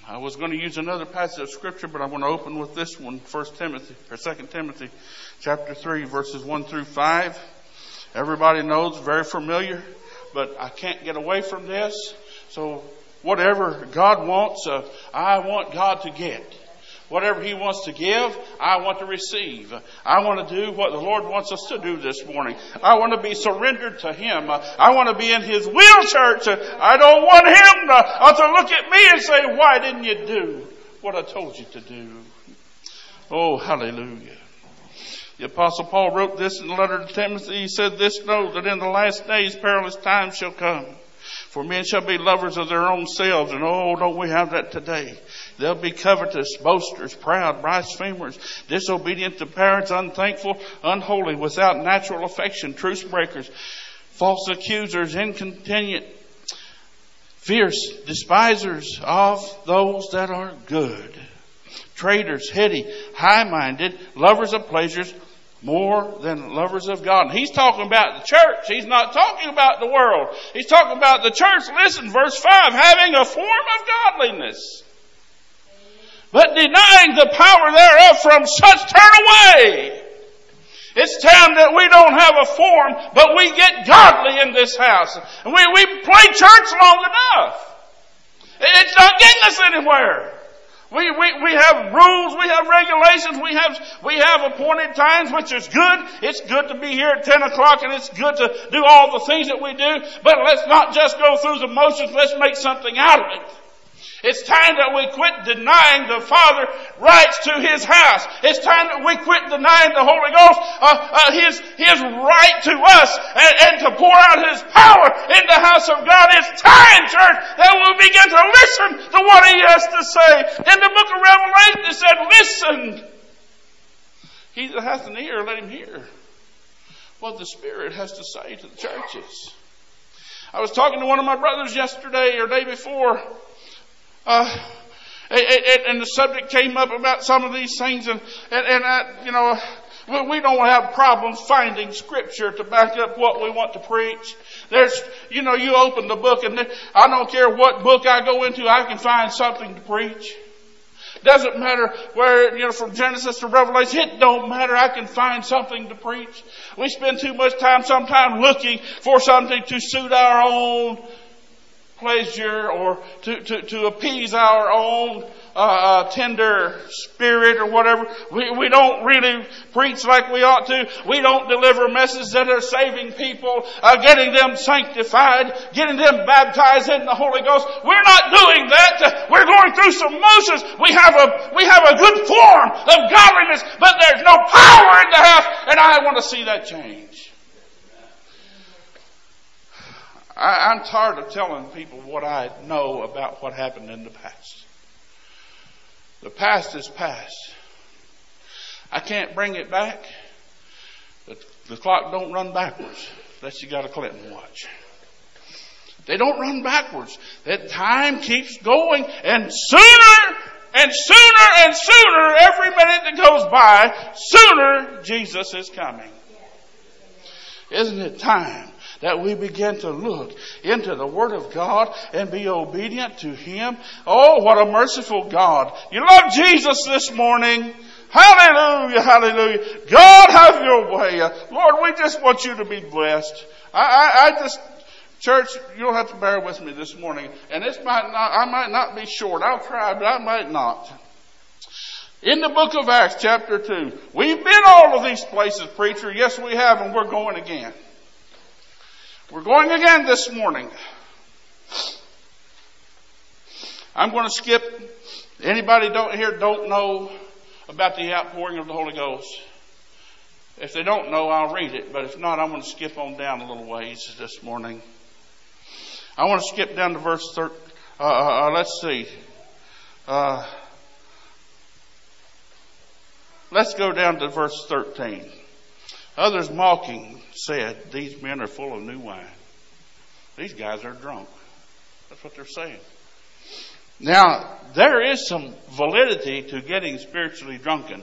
I was going to use another passage of Scripture, but I'm going to open with this one, 2 Timothy chapter 3, verses 1 through 5. Everybody knows, very familiar, but I can't get away from this. So whatever God wants, I want God to get. Whatever He wants to give, I want to receive. I want to do what the Lord wants us to do this morning. I want to be surrendered to Him. I want to be in His will, church. I don't want Him to look at me and say, why didn't you do what I told you to do? Oh, hallelujah. The Apostle Paul wrote this in the letter to Timothy. He said, "This know that in the last days perilous times shall come. For men shall be lovers of their own selves." And oh, don't we have that today? They'll be covetous, boasters, proud, blasphemers, disobedient to parents, unthankful, unholy, without natural affection, truce breakers, false accusers, incontinent, fierce, despisers of those that are good, traitors, heady, high-minded, lovers of pleasures more than lovers of God. And he's talking about the church. He's not talking about the world. He's talking about the church. Listen, verse 5, having a form of godliness, but denying the power thereof, from such turn away. It's time that we don't have a form, but we get godly in this house. And we play church long enough. It's not getting us anywhere. We have rules, we have regulations, we have appointed times, which is good. It's good to be here at 10 o'clock and it's good to do all the things that we do. But let's not just go through the motions, let's make something out of it. It's time that we quit denying the Father rights to His house. It's time that we quit denying the Holy Ghost His right to us and to pour out His power in the house of God. It's time, church, that we begin to listen to what He has to say. In the book of Revelation it said, listen. He that hath an ear, let him hear what the Spirit has to say to the churches. I was talking to one of my brothers yesterday or day before. And the subject came up about some of these things, and we don't have problems finding Scripture to back up what we want to preach. You open the book, and I don't care what book I go into, I can find something to preach. Doesn't matter where, from Genesis to Revelation, it don't matter. I can find something to preach. We spend too much time sometimes looking for something to suit our own pleasure or to appease our own tender spirit or whatever. We don't really preach like we ought to. We don't deliver messages that are saving people, getting them sanctified, getting them baptized in the Holy Ghost. We're not doing that. We're going through some motions. We have a good form of godliness, but there's no power in the house, and I want to see that change. I'm tired of telling people what I know about what happened in the past. The past is past. I can't bring it back. The clock don't run backwards unless you got a Clinton watch. They don't run backwards. That time keeps going, and sooner and sooner and sooner, every minute that goes by, sooner Jesus is coming. Isn't it time that we begin to look into the Word of God and be obedient to Him? Oh, what a merciful God. You love Jesus this morning. Hallelujah, hallelujah. God, have your way. Lord, we just want you to be blessed. Church, you'll have to bear with me this morning. And I might not be short. I'll try, but I might not. In the book of Acts, chapter 2, we've been all of these places, preacher. Yes, we have, and we're going again. We're going again this morning. I'm going to skip. Anybody don't know about the outpouring of the Holy Ghost? If they don't know, I'll read it. But if not, I'm going to skip on down a little ways this morning. I want to skip down to verse 13. Let's see. Let's go down to verse 13. Others mocking said, "These men are full of new wine." These guys are drunk. That's what they're saying. Now, there is some validity to getting spiritually drunken.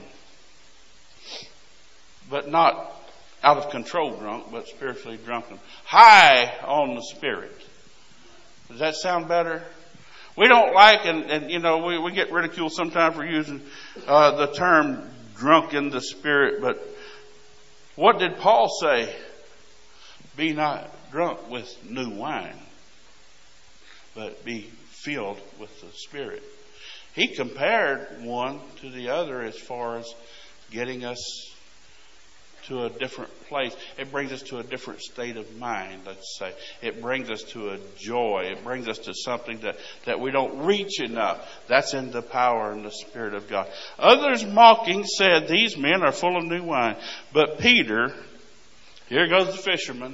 But not out of control drunk, but spiritually drunken. High on the Spirit. Does that sound better? We don't like, and you know, we get ridiculed sometimes for using the term drunk in the Spirit. But what did Paul say? Be not drunk with new wine, but be filled with the Spirit. He compared one to the other as far as getting us to a different place. It brings us to a different state of mind, let's say. It brings us to a joy. It brings us to something that we don't reach enough. That's in the power and the Spirit of God. Others mocking said, these men are full of new wine. But Peter, here goes the fisherman,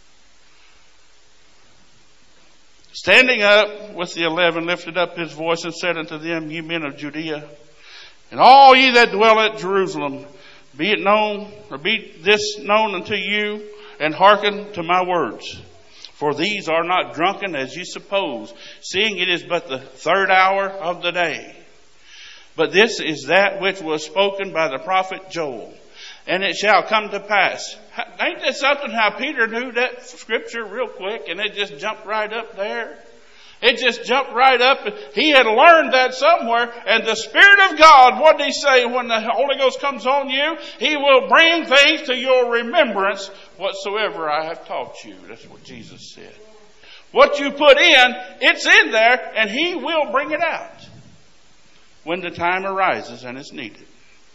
standing up with the 11, lifted up his voice and said unto them, ye men of Judea, and all ye that dwell at Jerusalem, be it known, or be this known unto you, and hearken to my words. For these are not drunken as ye suppose, seeing it is but the third hour of the day. But this is that which was spoken by the prophet Joel. And it shall come to pass. Ain't that something how Peter knew that scripture real quick and it just jumped right up there? It just jumped right up. He had learned that somewhere. And the Spirit of God, what did he say when the Holy Ghost comes on you? He will bring things to your remembrance whatsoever I have taught you. That's what Jesus said. What you put in, it's in there and He will bring it out when the time arises and it's needed.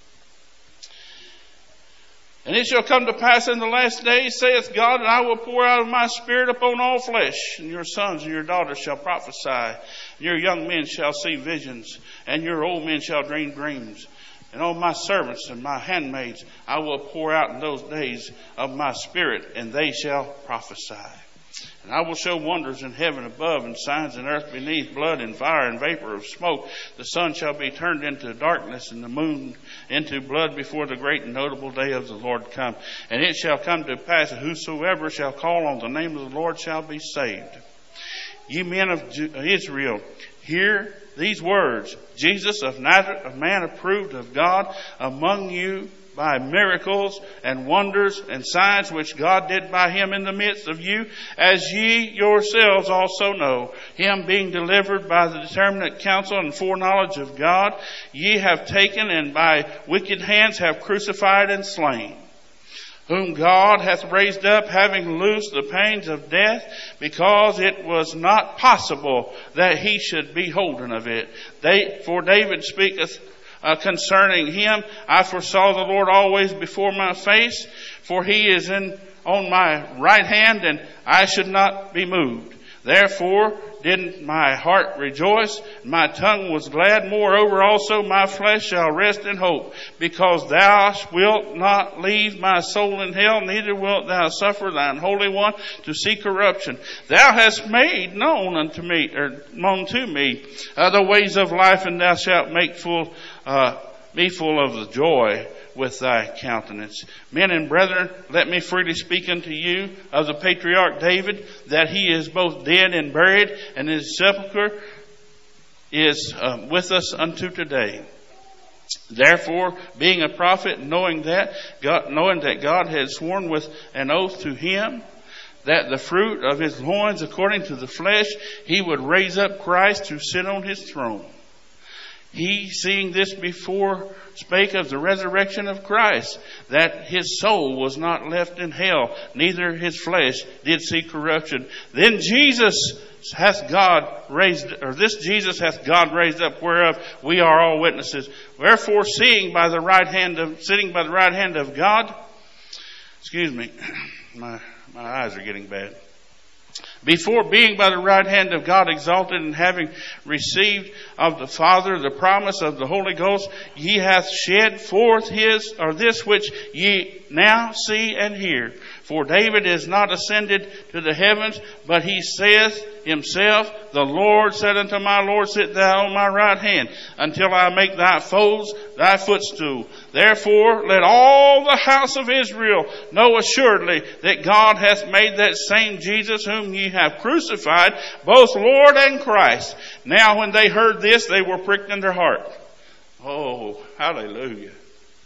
And it shall come to pass in the last days, saith God, that I will pour out of my Spirit upon all flesh, and your sons and your daughters shall prophesy, and your young men shall see visions, and your old men shall dream dreams. And on my servants and my handmaids I will pour out in those days of my Spirit, and they shall prophesy. And I will show wonders in heaven above and signs in earth beneath, blood and fire and vapor of smoke. The sun shall be turned into darkness and the moon into blood before the great and notable day of the Lord come. And it shall come to pass that whosoever shall call on the name of the Lord shall be saved. Ye men of Israel, hear these words. Jesus of Nazareth, a man approved of God among you by miracles and wonders and signs which God did by him in the midst of you, as ye yourselves also know, him being delivered by the determinate counsel and foreknowledge of God, ye have taken and by wicked hands have crucified and slain, whom God hath raised up, having loosed the pains of death, because it was not possible that he should be holden of it. For David speaketh concerning him, I foresaw the Lord always before my face, for he is on my right hand, and I should not be moved. Therefore did my heart rejoice, my tongue was glad. Moreover also my flesh shall rest in hope, because thou wilt not leave my soul in hell, neither wilt thou suffer thine Holy One to see corruption. Thou hast made known unto me, the ways of life, and thou shalt make me full of the joy with thy countenance. Men and brethren, let me freely speak unto you of the patriarch David, that he is both dead and buried, and his sepulchre is with us unto today. Therefore, being a prophet, knowing that God had sworn with an oath to him, that the fruit of his loins according to the flesh, he would raise up Christ to sit on his throne. He, seeing this before, spake of the resurrection of Christ, that his soul was not left in hell, neither his flesh did see corruption. Then Jesus hath God raised up, whereof we are all witnesses. Wherefore, sitting by the right hand of God, my eyes are getting bad. Before being by the right hand of God exalted, and having received of the Father the promise of the Holy Ghost, ye hath shed forth this which ye now see and hear. For David is not ascended to the heavens, but he saith himself, the Lord said unto my Lord, sit thou on my right hand, until I make thy foes thy footstool. Therefore let all the house of Israel know assuredly that God hath made that same Jesus whom ye have crucified, both Lord and Christ. Now when they heard this, they were pricked in their heart. Oh, hallelujah.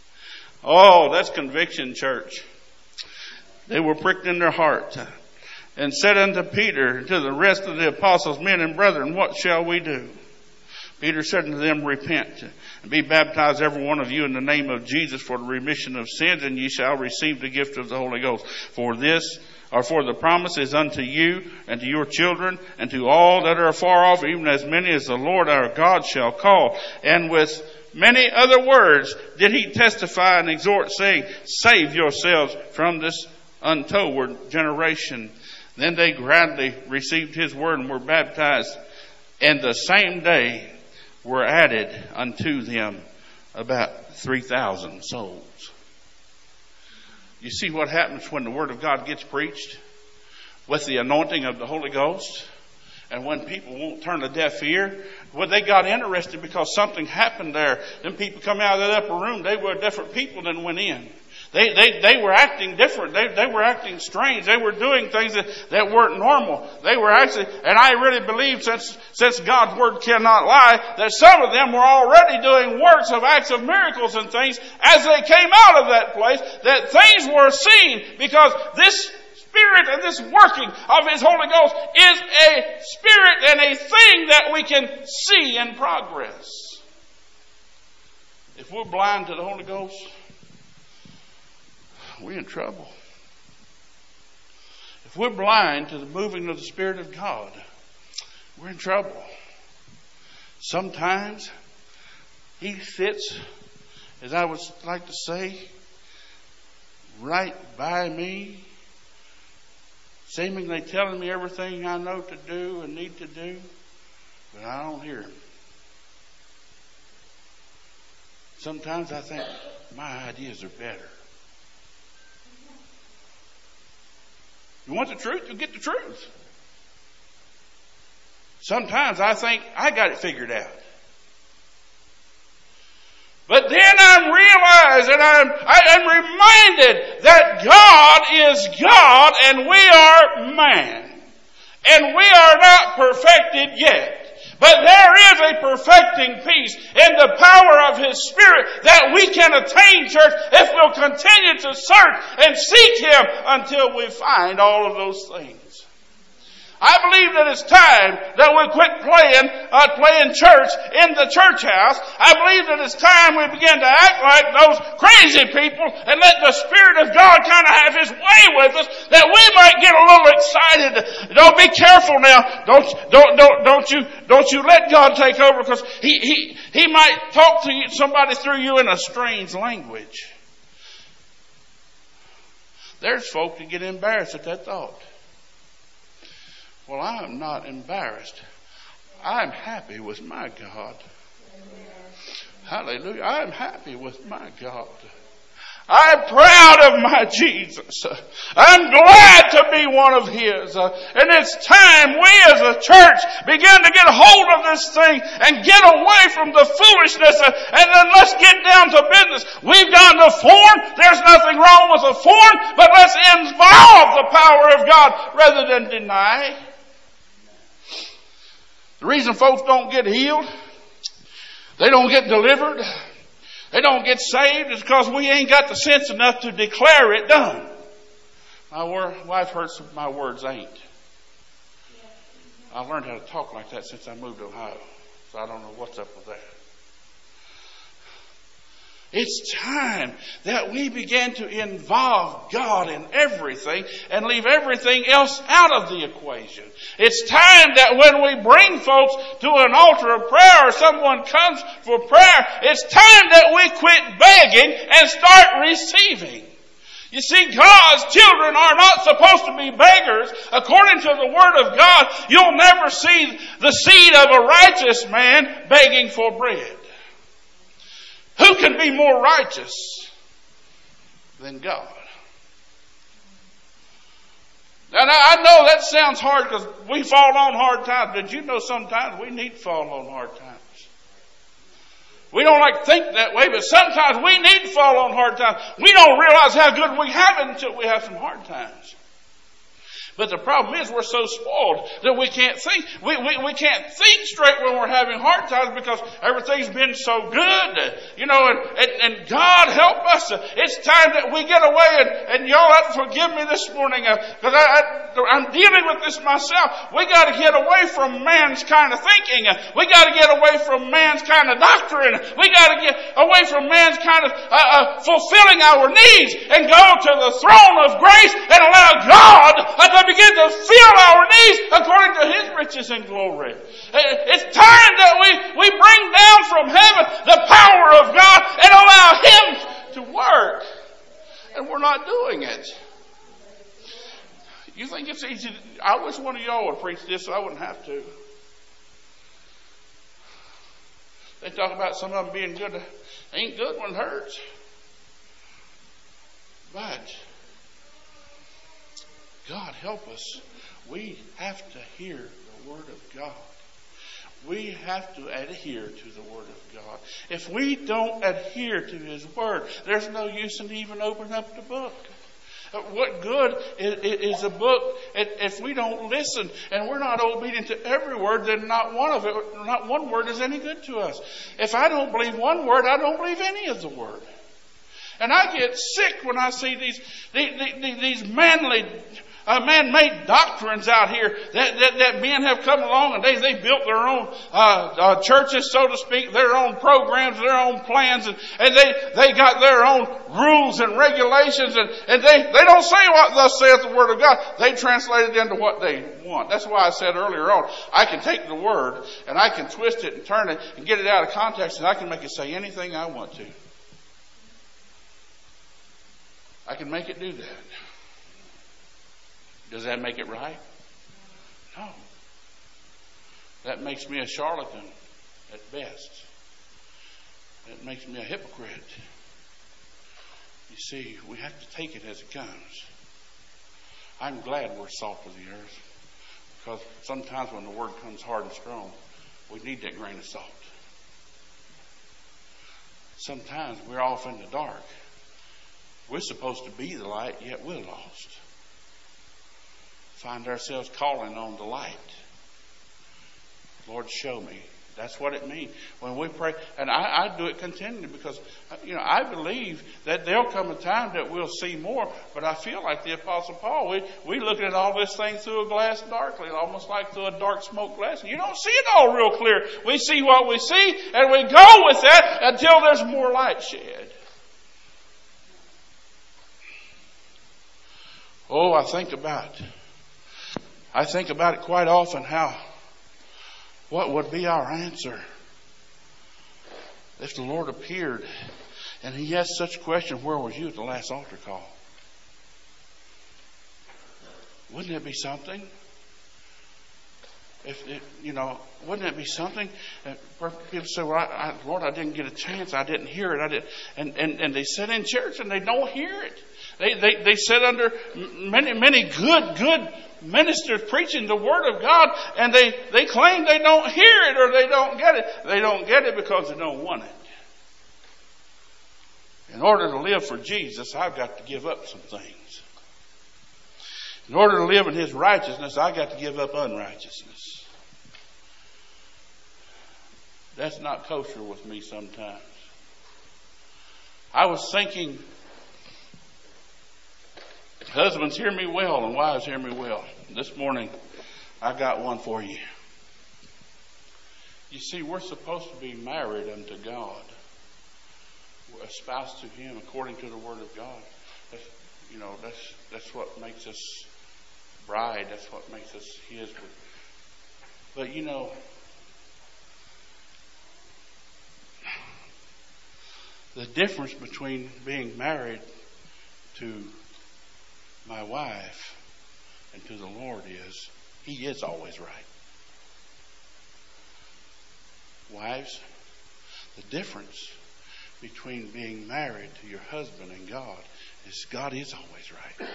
Oh, that's conviction, church. They were pricked in their heart. and said unto Peter and to the rest of the apostles, Men and brethren, what shall we do? Peter said unto them, Repent, and be baptized every one of you in the name of Jesus for the remission of sins, and ye shall receive the gift of the Holy Ghost. For the promise is unto you and to your children and to all that are far off, even as many as the Lord our God shall call. And with many other words did he testify and exhort, saying, Save yourselves from this untoward generation. Then they gladly received his word and were baptized, and the same day were added unto them about 3,000 souls. You see what happens when the Word of God gets preached with the anointing of the Holy Ghost, and when people won't turn a deaf ear. Well, they got interested because something happened there. Then people come out of that upper room. They were different people than went in. They were acting different. They were acting strange. They were doing things that weren't normal. They were actually, and I really believe, since God's Word cannot lie, that some of them were already doing works of acts of miracles and things as they came out of that place, that things were seen, because this Spirit and this working of His Holy Ghost is a spirit and a thing that we can see in progress. If we're blind to the Holy Ghost, we're in trouble. If we're blind to the moving of the Spirit of God, we're in trouble. Sometimes He sits, as I would like to say, right by me, seemingly telling me everything I know to do and need to do, but I don't hear Him. Sometimes I think my ideas are better. You want the truth? You'll get the truth. Sometimes I think I got it figured out. But then I'm realized and I'm reminded that God is God and we are man. And we are not perfected yet. But there is a perfecting peace in the power of His Spirit that we can attain, church, if we'll continue to search and seek Him until we find all of those things. I believe that it's time that we quit playing church in the church house. I believe that it's time we begin to act like those crazy people and let the Spirit of God kind of have His way with us, that we might get a little excited. Don't be careful now. Don't you let God take over, because He might talk to somebody through you in a strange language. There's folk that get embarrassed at that thought. Well, I am not embarrassed. I'm happy with my God. Hallelujah. I'm happy with my God. I'm proud of my Jesus. I'm glad to be one of His. And it's time we as a church begin to get hold of this thing and get away from the foolishness, and then let's get down to business. We've done the form. There's nothing wrong with the form, but let's involve the power of God rather than deny. The reason folks don't get healed, they don't get delivered, they don't get saved, is because we ain't got the sense enough to declare it done. My wife hurts my words ain't. I learned how to talk like that since I moved to Ohio, so I don't know what's up with that. It's time that we begin to involve God in everything and leave everything else out of the equation. It's time that when we bring folks to an altar of prayer or someone comes for prayer, it's time that we quit begging and start receiving. You see, God's children are not supposed to be beggars. According to the Word of God, you'll never see the seed of a righteous man begging for bread. Who can be more righteous than God? And I know that sounds hard because we fall on hard times. Did you know sometimes we need to fall on hard times? We don't like to think that way, but sometimes we need to fall on hard times. We don't realize how good we have it until we have some hard times. But the problem is we're so spoiled that we can't think. We can't think straight when we're having hard times because everything's been so good. And God help us. It's time that we get away and y'all have to forgive me this morning because I'm dealing with this myself. We got to get away from man's kind of thinking. We got to get away from man's kind of doctrine. We got to get away from man's kind of fulfilling our needs and go to the throne of grace and allow God to begin to fill our needs according to His riches and glory. It's time that we bring down from heaven the power of God and allow Him to work. And we're not doing it. You think it's easy? I wish one of y'all would preach this so I wouldn't have to. They talk about some of them being good. They ain't good when it hurts. But God help us. We have to hear the Word of God. We have to adhere to the Word of God. If we don't adhere to His Word, there's no use in even opening up the book. What good is a book if we don't listen and we're not obedient to every word? Then not one word is any good to us. If I don't believe one word, I don't believe any of the word. And I get sick when I see these man-made doctrines out here that men have come along and they built their own churches, so to speak, their own programs, their own plans, and they got their own rules and regulations, and they don't say what thus saith the Word of God. They translate it into what they want. That's why I said earlier on, I can take the Word and I can twist it and turn it and get it out of context, and I can make it say anything I want to. I can make it do that. Does that make it right? No. That makes me a charlatan at best. That makes me a hypocrite. You see, we have to take it as it comes. I'm glad we're salt of the earth because sometimes when the word comes hard and strong, we need that grain of salt. Sometimes we're off in the dark. We're supposed to be the light, yet we're lost. Find ourselves calling on the light. Lord, show me. That's what it means when we pray. And I do it continually because, I believe that there'll come a time that we'll see more. But I feel like the Apostle Paul, we looking at all this thing through a glass darkly, almost like through a dark smoke glass. You don't see it all real clear. We see what we see, and we go with that until there's more light shed. Oh, I think about it quite often what would be our answer if the Lord appeared and He asked such a question, where was you at the last altar call? Wouldn't it be something? Wouldn't it be something? People say, well, Lord, I didn't get a chance. I didn't hear it. And they sit in church and they don't hear it. They sit under many good ministers preaching the Word of God, and they claim they don't hear it or they don't get it. They don't get it because they don't want it. In order to live for Jesus, I've got to give up some things. In order to live in His righteousness, I've got to give up unrighteousness. That's not kosher with me sometimes. I was thinking, husbands, hear me well, and wives, hear me well. This morning, I got one for you. You see, we're supposed to be married unto God. We're espoused to Him according to the Word of God. That's what makes us bride. That's what makes us His. But the difference between being married to my wife and to the Lord is He is always right. Wives, the difference between being married to your husband and God is God is always right.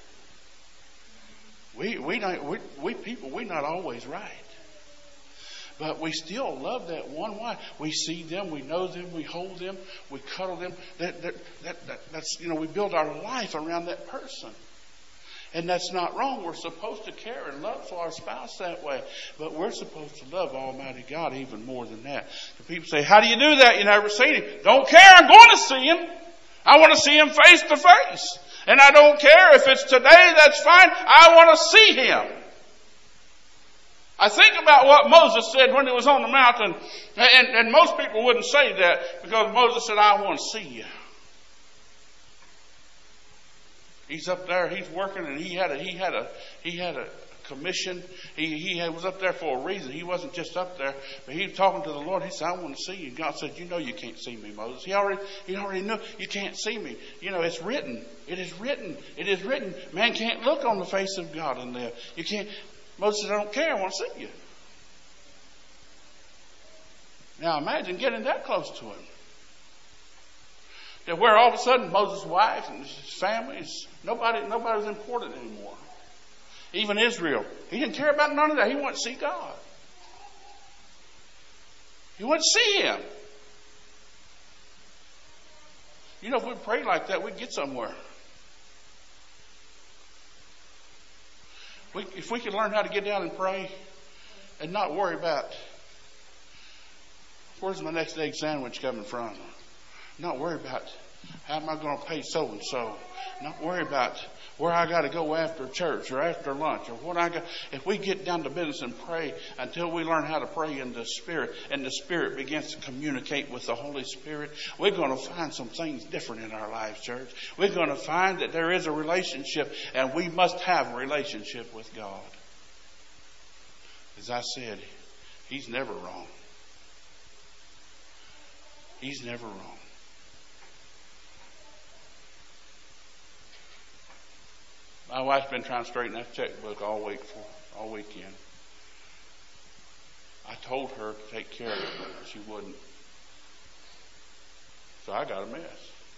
We people, we're not always right. But we still love that one wife. We see them, we know them, we hold them, we cuddle them. That's we build our life around that person. And that's not wrong. We're supposed to care and love for our spouse that way. But we're supposed to love Almighty God even more than that. And people say, how do you do that? You never seen Him. Don't care. I'm going to see Him. I want to see Him face to face. And I don't care if it's today, that's fine. I want to see Him. I think about what Moses said when he was on the mountain. And most people wouldn't say that because Moses said, I want to see you. He's up there, he's working, and he had a commission. He was up there for a reason. He wasn't just up there, but he was talking to the Lord. He said, I want to see you. God said, you know you can't see me, Moses. He already knew you can't see me. You know, it's written. It is written. It is written. Man can't look on the face of God and live. You can't. Moses said, I don't care. I want to see you. Now imagine getting that close to Him. That where all of a sudden Moses' wife and his family, nobody was important anymore. Even Israel. He didn't care about none of that. He wanted to see God. He wanted to see Him. You know, if we prayed like that, we'd get somewhere. If we could learn how to get down and pray and not worry about where's my next egg sandwich coming from? Not worry about how am I going to pay so and so. Not worry about where I got to go after church or after lunch or what I got. If we get down to business and pray until we learn how to pray in the Spirit and the Spirit begins to communicate with the Holy Spirit, we're going to find some things different in our lives, church. We're going to find that there is a relationship and we must have a relationship with God. As I said, He's never wrong. He's never wrong. My wife's been trying to straighten that checkbook all weekend. I told her to take care of it, but she wouldn't. So I got a mess.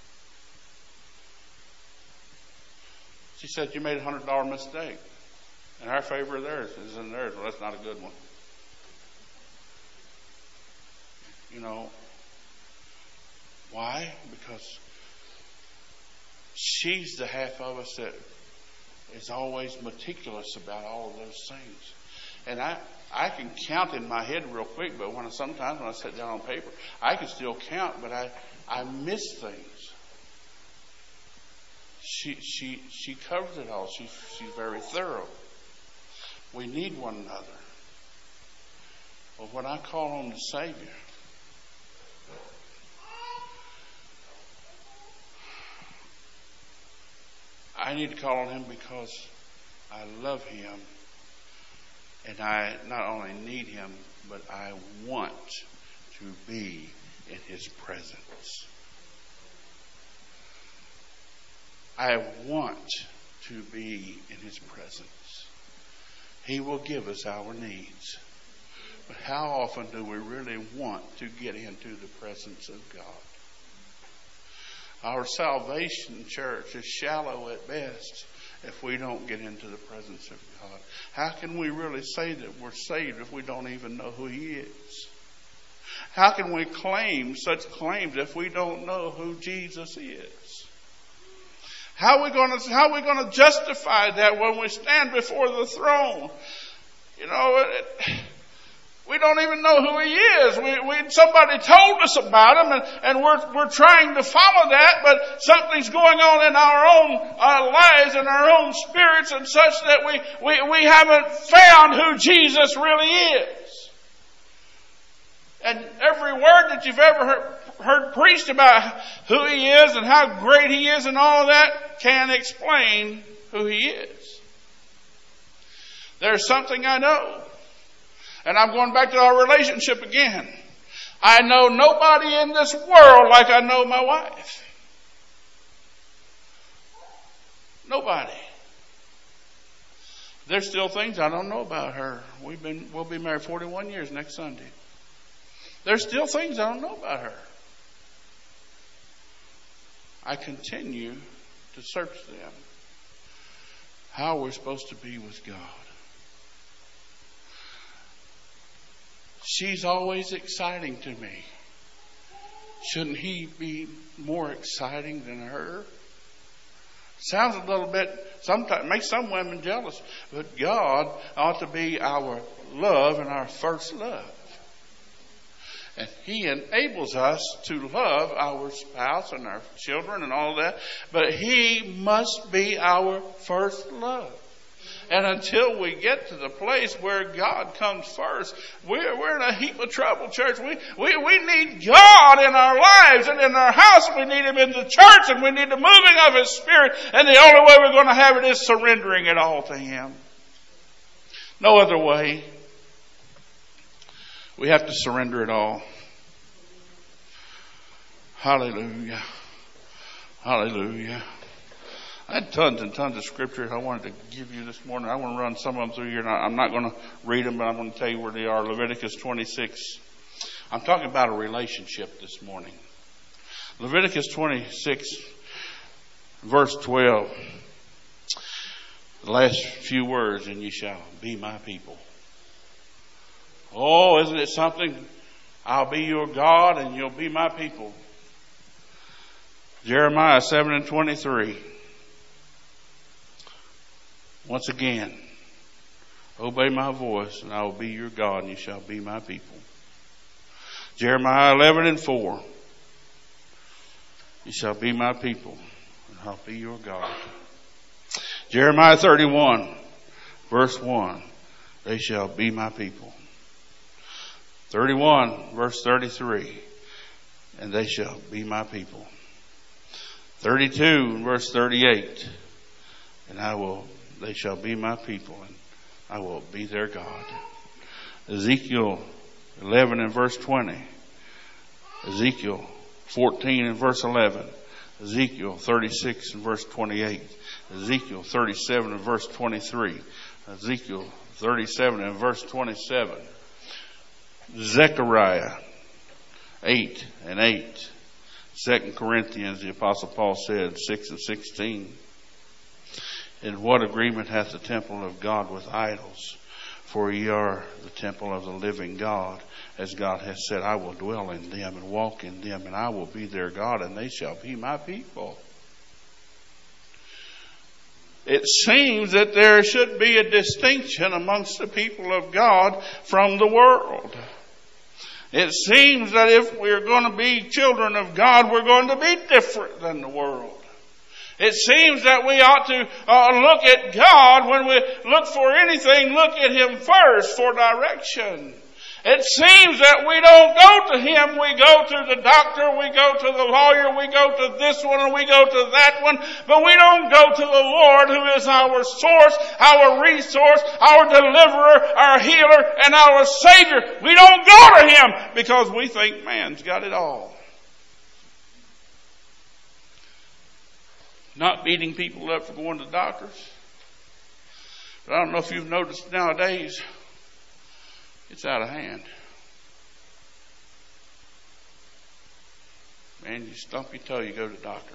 She said, you made a $100 mistake. And our favor of theirs is in theirs. Well, that's not a good one. You know, why? Because she's the half of us that is always meticulous about all of those things. And I can count in my head real quick, but sometimes when I sit down on paper, I can still count, but I miss things. She covers it all. She's very thorough. We need one another. But when I call on the Savior, I need to call on Him because I love Him and I not only need Him, but I want to be in His presence. I want to be in His presence. He will give us our needs. But how often do we really want to get into the presence of God? Our salvation, church, is shallow at best if we don't get into the presence of God. How can we really say that we're saved if we don't even know who He is? How can we claim such claims if we don't know who Jesus is? How are we going to justify that when we stand before the throne? You know, we don't even know who He is. Somebody told us about Him, and we're trying to follow that, but something's going on in our own lives and our own spirits and such that we haven't found who Jesus really is. And every word that you've ever heard preached about who He is and how great He is and all of that can explain who He is. There's something I know. And I'm going back to our relationship again. I know nobody in this world like I know my wife. Nobody. There's still things I don't know about her. We'll be married 41 years next Sunday. There's still things I don't know about her. I continue to search them. How we're supposed to be with God. She's always exciting to me. Shouldn't He be more exciting than her? Sounds a little bit, sometimes makes some women jealous, but God ought to be our love and our first love. And He enables us to love our spouse and our children and all that, but He must be our first love. And until we get to the place where God comes first, we're in a heap of trouble, church. We need God in our lives and in our house. We need Him in the church, and we need the moving of His Spirit. And the only way we're going to have it is surrendering it all to Him. No other way. We have to surrender it all. Hallelujah. Hallelujah. I had tons and tons of scriptures I wanted to give you this morning. I want to run some of them through here. I'm not going to read them, but I'm going to tell you where they are. Leviticus 26. I'm talking about a relationship this morning. Leviticus 26, verse 12. The last few words, and ye shall be my people. Oh, isn't it something? I'll be your God and you'll be my people. Jeremiah 7:23. Once again, obey my voice, and I will be your God, and you shall be my people. Jeremiah 11:4. You shall be my people, and I'll be your God. Jeremiah 31, verse 1. They shall be my people. 31, verse 33. And they shall be my people. 32, verse 38. And they shall be my people, and I will be their God. Ezekiel 11 and verse 20. Ezekiel 14 and verse 11. Ezekiel 36 and verse 28. Ezekiel 37 and verse 23. Ezekiel 37 and verse 27. Zechariah 8 and 8. 2 Corinthians, the Apostle Paul said, 6 and 16. In what agreement hath the temple of God with idols? For ye are the temple of the living God. As God hath said, I will dwell in them and walk in them, and I will be their God, and they shall be my people. It seems that there should be a distinction amongst the people of God from the world. It seems that if we're going to be children of God, we're going to be different than the world. It seems that we ought to look at God when we look for anything, look at Him first for direction. It seems that we don't go to Him. We go to the doctor, we go to the lawyer, we go to this one, and we go to that one. But we don't go to the Lord, who is our source, our resource, our deliverer, our healer, and our Savior. We don't go to Him because we think man's got it all. Not beating people up for going to doctors. But I don't know if you've noticed nowadays, it's out of hand. Man, you stump your toe, you go to the doctor.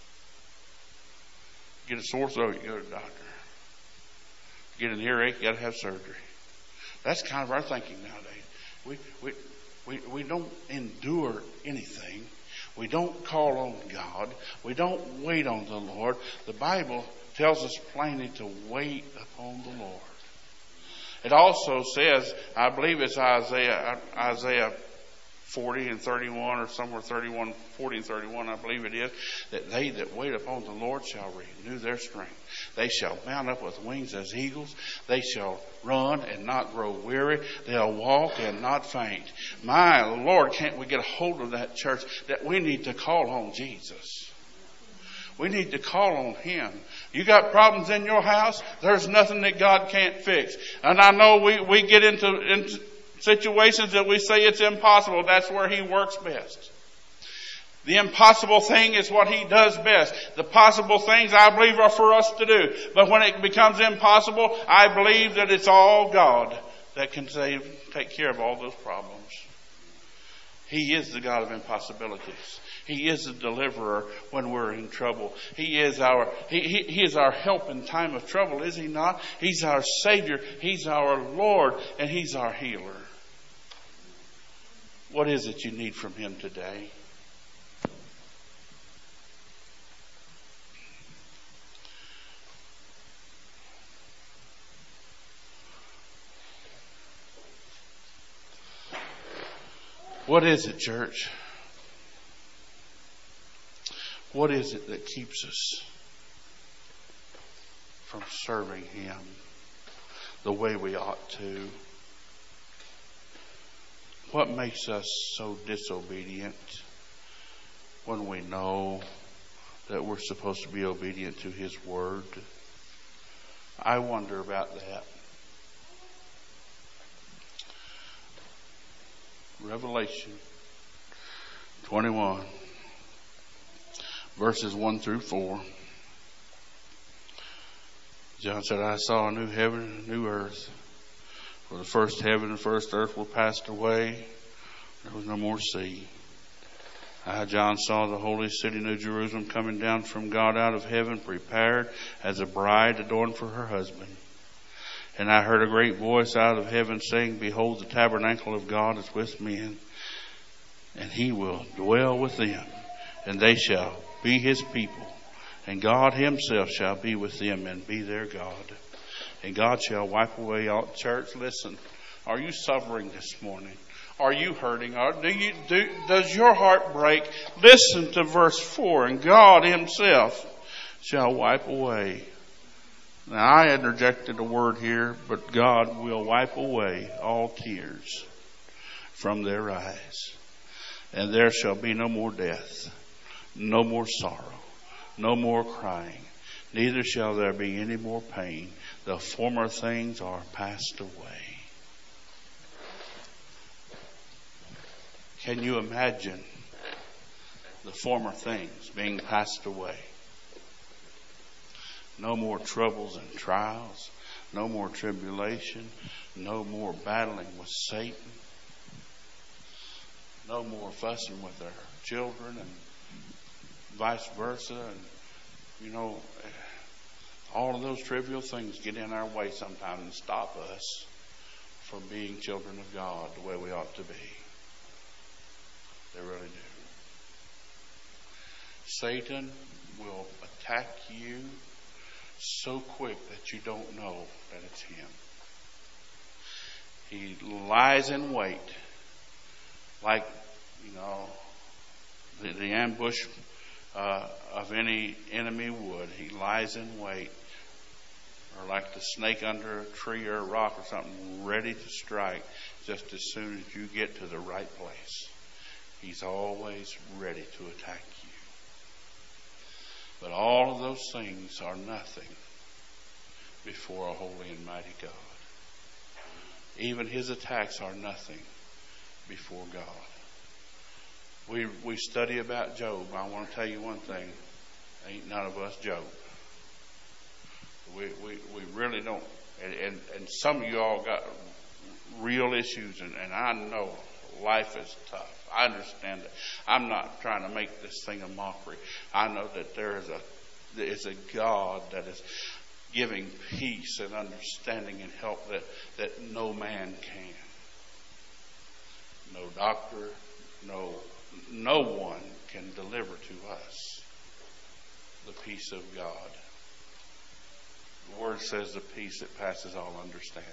Get a sore throat, you go to the doctor. Get an earache, you got to have surgery. That's kind of our thinking nowadays. We don't endure anything. We don't call on God. We don't wait on the Lord. The Bible tells us plainly to wait upon the Lord. It also says, I believe it's Isaiah 40 and 31, or somewhere 40 and 31, I believe it is, that they that wait upon the Lord shall renew their strength. They shall mount up with wings as eagles. They shall run and not grow weary. They'll walk and not faint. My Lord, can't we get a hold of that, church, that we need to call on Jesus. We need to call on Him. You got problems in your house? There's nothing that God can't fix. And I know we get into situations that we say it's impossible. That's where He works best. The impossible thing is what He does best. The possible things, I believe, are for us to do. But when it becomes impossible, I believe that it's all God that can take care of all those problems. He is the God of impossibilities. He is the deliverer when we're in trouble. He is our help in time of trouble, is He not? He's our Savior. He's our Lord, and He's our healer. What is it you need from Him today? What is it, church? What is it that keeps us from serving Him the way we ought to? What makes us so disobedient when we know that we're supposed to be obedient to His Word? I wonder about that. Revelation 21, verses 1 through 4. John said, I saw a new heaven and a new earth. For the first heaven and first earth were passed away. There was no more sea. I, John, saw the holy city, New Jerusalem, coming down from God out of heaven, prepared as a bride adorned for her husband. And I heard a great voice out of heaven saying, Behold, the tabernacle of God is with men, and He will dwell with them, and they shall be His people. And God Himself shall be with them and be their God. And God shall wipe away all. Church, listen. Are you suffering this morning? Are you hurting? Does your heart break? Listen to verse 4. And God Himself shall wipe away. Now, I interjected a word here, but God will wipe away all tears from their eyes. And there shall be no more death, no more sorrow, no more crying, neither shall there be any more pain. The former things are passed away. Can you imagine the former things being passed away? No more troubles and trials, no more tribulation, no more battling with Satan, no more fussing with their children and vice versa. And, all of those trivial things get in our way sometimes and stop us from being children of God the way we ought to be. They really do. Satan will attack you so quick that you don't know that it's him. He lies in wait like, the ambush of any enemy would. He lies in wait, or like the snake under a tree or a rock or something, ready to strike just as soon as you get to the right place. He's always ready to attack you. But all of those things are nothing before a holy and mighty God. Even his attacks are nothing before God. We study about Job. I want to tell you one thing. Ain't none of us Job. We really don't. And some of you all got real issues, and I know life is tough. I understand that. I'm not trying to make this thing a mockery. I know that there is a God that is giving peace and understanding and help that no man can. No doctor, no one can deliver to us the peace of God. The Word says the peace that passes all understanding.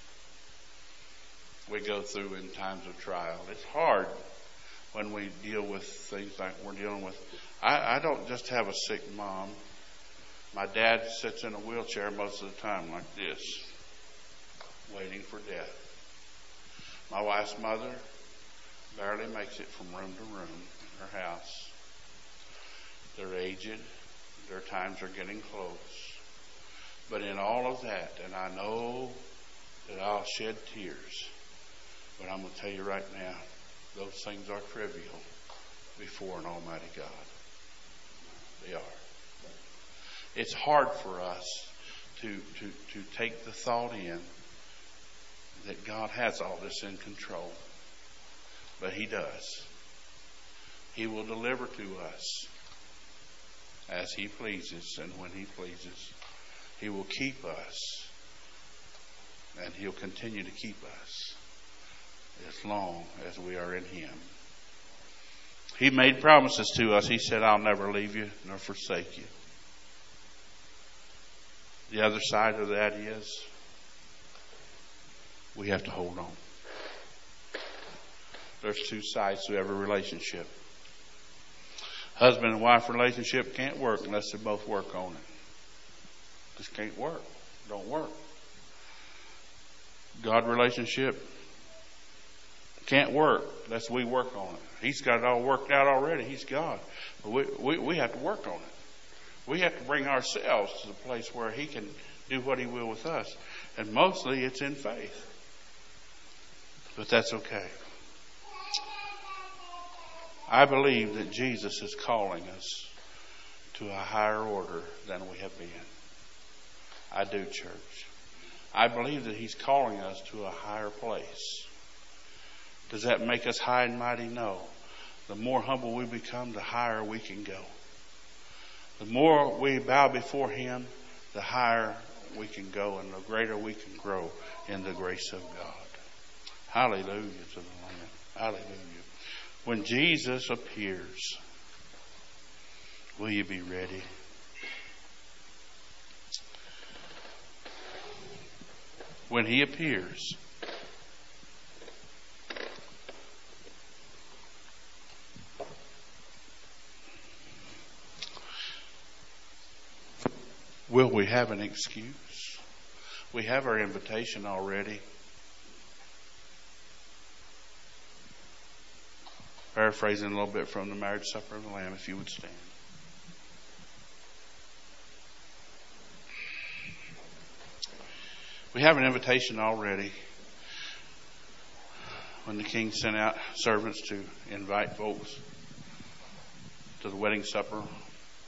We go through in times of trial. It's hard when we deal with things like we're dealing with. I don't just have a sick mom. My dad sits in a wheelchair most of the time like this, waiting for death. My wife's mother barely makes it from room to room in her house. They're aged. Their times are getting close. But in all of that, and I know that I'll shed tears, but I'm going to tell you right now, those things are trivial before an almighty God. They are. It's hard for us to take the thought in that God has all this in control. But He does. He will deliver to us as He pleases and when He pleases. He will keep us, and He'll continue to keep us as long as we are in Him. He made promises to us. He said, I'll never leave you nor forsake you. The other side of that is we have to hold on. there's two sides to every relationship. Husband and wife relationship can't work unless they both work on it. Just can't work. Don't work. God relationship can't work unless we work on it. He's got it all worked out already. He's God. But we have to work on it. We have to bring ourselves to the place where He can do what He will with us. And mostly it's in faith. But that's okay. I believe that Jesus is calling us to a higher order than we have been. I do, church. I believe that He's calling us to a higher place. Does that make us high and mighty? No. The more humble we become, the higher we can go. The more we bow before Him, the higher we can go and the greater we can grow in the grace of God. Hallelujah to the Lamb. Hallelujah. When Jesus appears, will you be ready? When He appears, will we have an excuse? We have our invitation already. Paraphrasing a little bit from the marriage supper of the Lamb, if you would stand. We have an invitation already. When the king sent out servants to invite folks to the wedding supper, and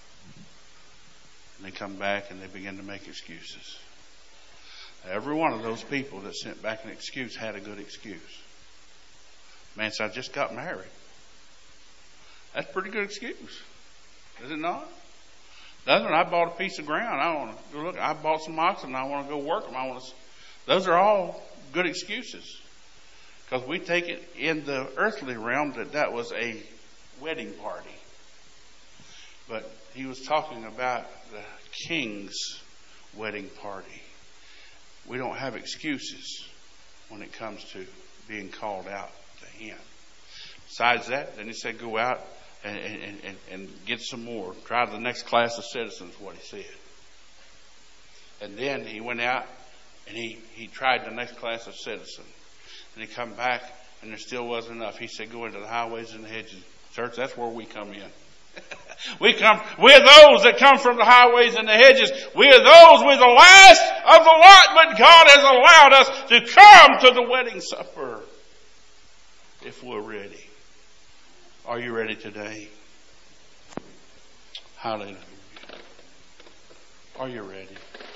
they come back and they begin to make excuses. Every one of those people that sent back an excuse had a good excuse. Man said, I just got married. That's a pretty good excuse. Is it not? The other one, I bought a piece of ground. I want to go look. I bought some oxen. I want to go work them. Those are all good excuses. Because we take it in the earthly realm that was a wedding party. But he was talking about the king's wedding party. We don't have excuses when it comes to being called out to Him. Besides that, then he said, go out and get some more. Try the next class of citizens, what he said. And then he went out and he tried the next class of citizens. And he come back and there still wasn't enough. He said, go into the highways and the hedges. Church, that's where we come in. We're those that come from the highways and the hedges. We are those with the last of the lot, but God has allowed us to come to the wedding supper if we're ready. Are you ready today? Hallelujah. Are you ready?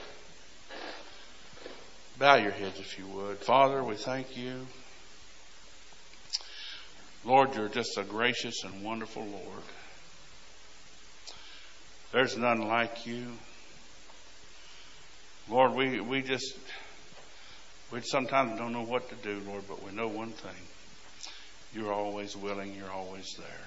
Bow your heads if you would. Father, we thank you. Lord, you're just a gracious and wonderful Lord. There's none like you. Lord, we sometimes don't know what to do, Lord, but we know one thing. You're always willing. You're always there.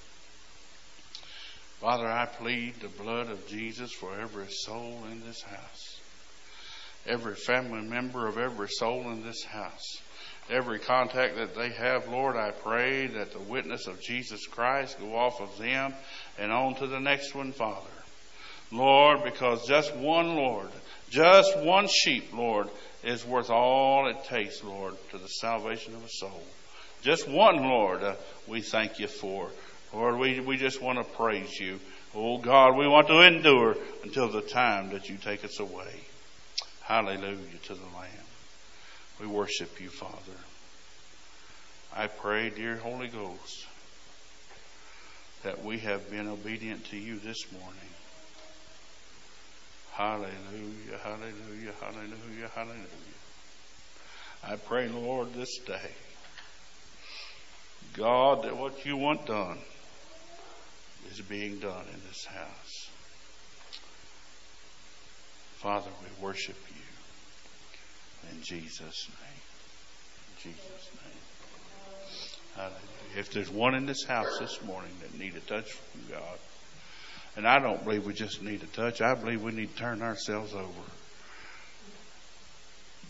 Father, I plead the blood of Jesus for every soul in this house. Every family member of every soul in this house. Every contact that they have, Lord, I pray that the witness of Jesus Christ go off of them and on to the next one, Father. Lord, because just one sheep, Lord, is worth all it takes, Lord, to the salvation of a soul. Just one, Lord, we thank you for. Lord, we just want to praise you. Oh, God, we want to endure until the time that you take us away. Hallelujah to the Lamb. We worship you, Father. I pray, dear Holy Ghost, that we have been obedient to you this morning. Hallelujah, hallelujah, hallelujah, hallelujah. I pray, Lord, this day, God, that what you want done is being done in this house. Father, we worship you in Jesus' name. In Jesus' name. Hallelujah. If there's one in this house this morning that need a touch from God, and I don't believe we just need a touch. I believe we need to turn ourselves over.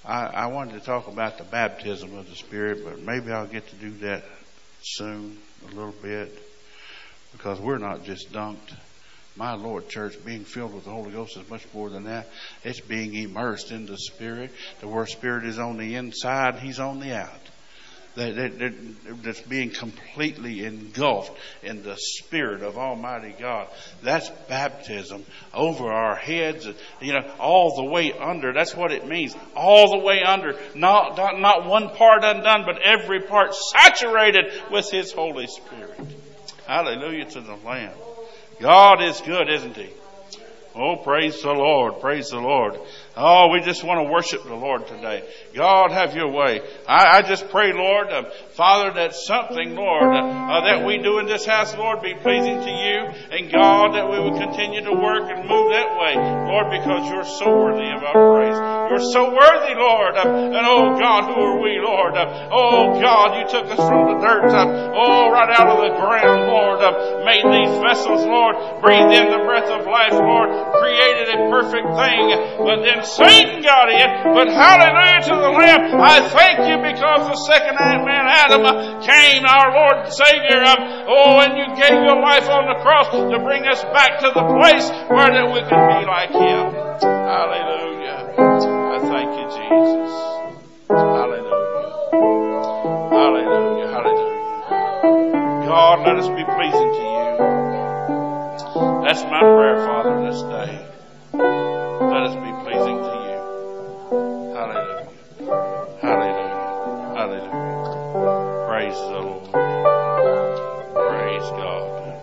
I wanted to talk about the baptism of the Spirit, but maybe I'll get to do that soon a little bit, because we're not just dunked. My Lord, church, being filled with the Holy Ghost is much more than that. It's being immersed in the Spirit. The word Spirit is on the inside, He's on the out. That's being completely engulfed in the Spirit of Almighty God. That's baptism over our heads, all the way under. That's what it means. All the way under. Not one part undone, but every part saturated with His Holy Spirit. Hallelujah to the Lamb. God is good, isn't He? Oh, praise the Lord. Praise the Lord. Oh, we just want to worship the Lord today. God, have your way. I just pray, Lord, Father, that something, Lord, that we do in this house, Lord, be pleasing to you. And God, that we will continue to work and move that way, Lord, because you're so worthy of our praise. You're so worthy, Lord. And oh, God, who are we, Lord? Oh, God, you took us from the dirt, right out of the ground, Lord. Made these vessels, Lord. Breathed in the breath of life, Lord. Created a perfect thing. But then Satan got in. But hallelujah to the Lamb. I thank you because the second man, Adam, came, our Lord and Savior. And you gave your life on the cross to bring us back to the place where that we can be like Him. Hallelujah. I thank you, Jesus. Hallelujah. Hallelujah. Hallelujah. God, let us be pleasing to you. That's my prayer, Father, this day. Let us be pleasing to you. Hallelujah. Hallelujah. Hallelujah. Praise the Lord. Praise God.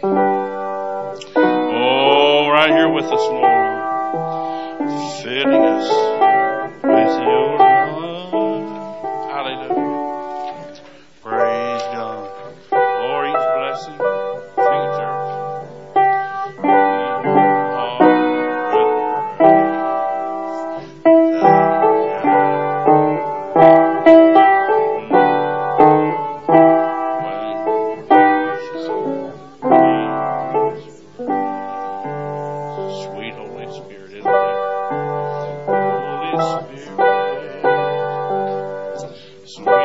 Oh, right here with us, Lord. Filling us with your love. Hallelujah. Praise God. Lord, each blessing. Sing it, church. Sweet